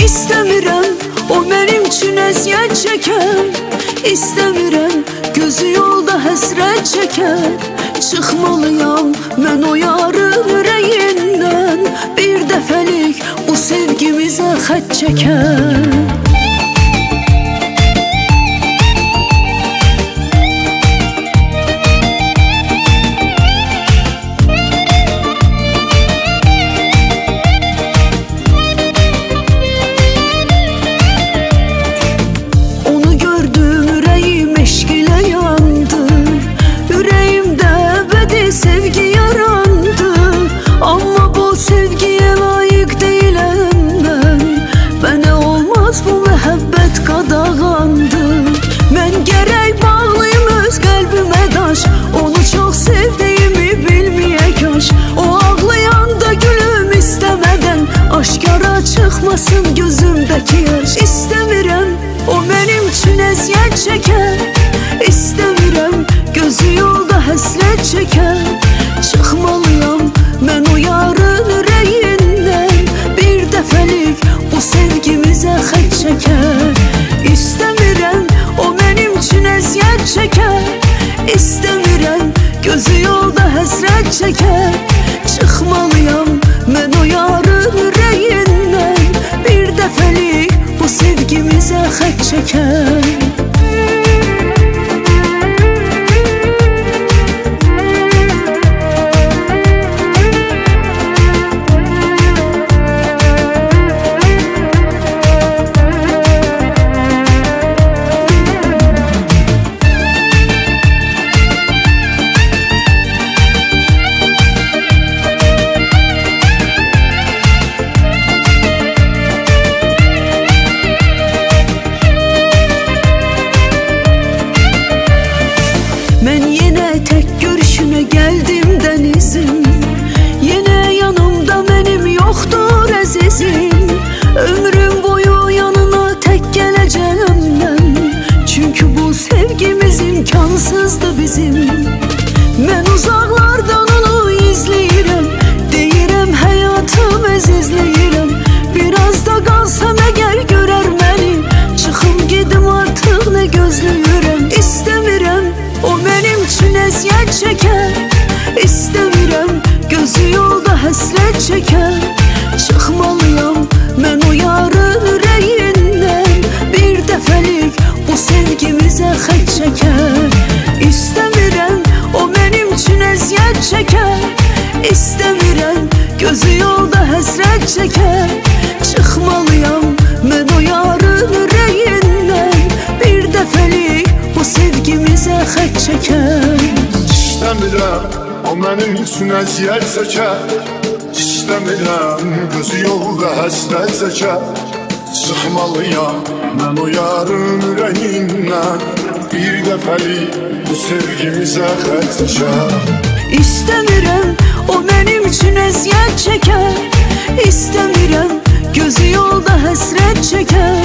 İstəmirəm o mənim üçün əziyyət çəkər, İstəmirəm gözü yolda həsrət çəkər. Çıxmalıyam mən o yarın ürəyindən, bir dəfəlik bu sevgimizə xət çəkər. Çıxmasın gözümdəki yaş. İstəmirəm o mənim üçün əziyyət çəkər, İstəmirəm gözü yolda həsrət çəkər. Çıxmalıyam mən o yarın ürəyindən, bir dəfəlik bu sevgimizə xət çəkər. İstəmirəm o mənim üçün əziyyət çəkər, İstəmirəm gözü yolda həsrət çəkər. Çıxmalıyam mən o yarın ürəyindən, bir dəfəlik bu sevgimizə xət çəkər. Mən yenə tək görüşünə gəldim dənizim, yenə yanımda mənim yoxdur əzizim. Ömrüm boyu yanına tək gələcəm mən, çünki bu sevgimiz imkansızdır bizim. Mən uzaqlardan onu izləyirəm, deyirəm həyatım əzizləyirəm. Biraz da qalsam əgər görər məni, çıxım gedim artıq nə gözləyirəm. İstəmirəm o mənim üçün əziyyət çəkər, İstəmirəm gözü yolda həsrət çəkər. Çıxmalıyam mən o yarın ürəyindən, bir dəfəlik bu sevgimizə xət çəkər. İstəmirəm o mənim üçün əziyyət çəkər, İstəmirəm gözü yolda həsrət çəkər. Çıxmalıyam mən o yarın ürəyindən, bir dəfəlik bu sevgimizə xət çəkər. İstəmirəm o mənim üçün əziyyət çəkər, İstəmirəm gözü yolda həsrət çəkər. Çıxmalıyam mən o yarın ürəyindən, bir dəfəlik bu sevgimizə xət çəkər. İstəmirəm o mənim üçün əziyyət çəkər, İstəmirəm gözü yolda həsrət çəkər.